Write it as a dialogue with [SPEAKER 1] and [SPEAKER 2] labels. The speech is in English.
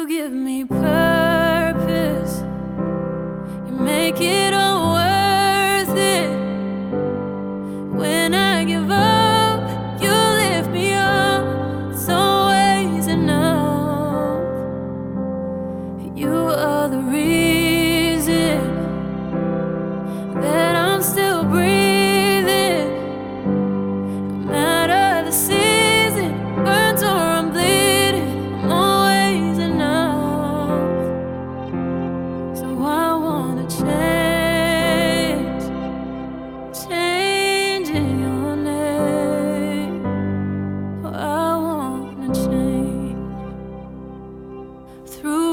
[SPEAKER 1] You give me purpose. You make it all worth it. When I give up, you lift me up. It's always enough. You are the reason that I'm still breathing. No matter the season, burns or I'm bleeding, I'm always enough. So I wanna change, change in your name. I wanna change through